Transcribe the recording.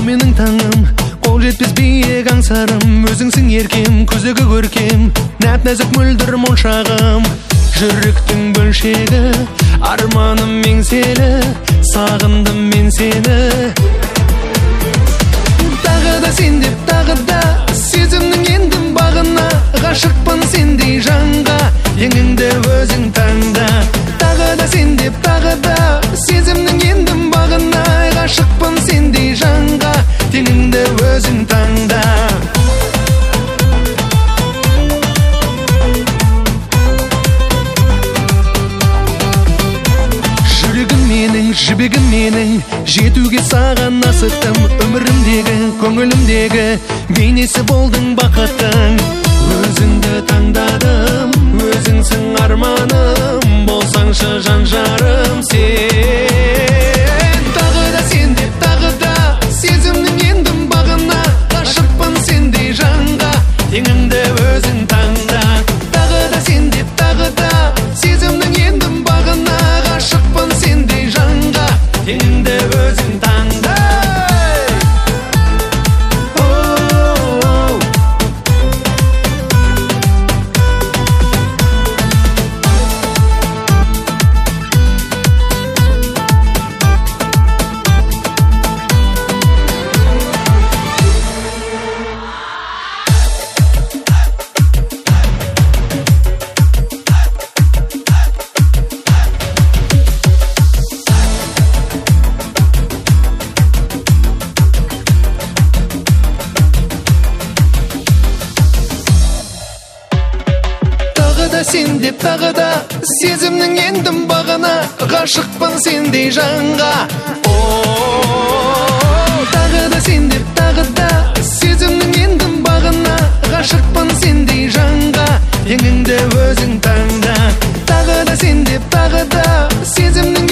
менің таңым, қол жетпес биік аңсарым, өзіңсің еркем, көзігі көркем, нәп-нәзік мөлдір моншағым. Жүректің бөлшегі, арманым еңселі, сағындым мен сені. Тағы да сен деп, тағы да сезімнің ендім бағына, ғашықпын сендей жанға, еңіңді өзің таңда. Тағы да сен деп, тағы да сезімнің ендім бағына, ғашықпын сендей жанға, еңіңді өзің таңда. Жібегім менің, жетуге саған асықтым, өмірімдегі, көңілімдегі бейнесі болдың бақыттың. Өзіңді таңдадым, өзіңсің арманым, болсаңшы жан жарым сен. Тағы да сен деп, тағы да сезімнің ендім бағына, ғашықпын сендей жанға, еңіңді өзің таңда. Тағы да сен деп, тағы да сезімнің ендім бағына, ғашықпын сендей жанға, еңіңді өзің таңда. Сен деп, тағы да сезімнің ендім бағына, ғашықпын сендей жанға. Тағы да сен деп, тағы да сезімнің ендім бағына, ғашықпын сендей жанға, еңіңді өзің таңда. Тағы да сен деп, тағы да сезімнің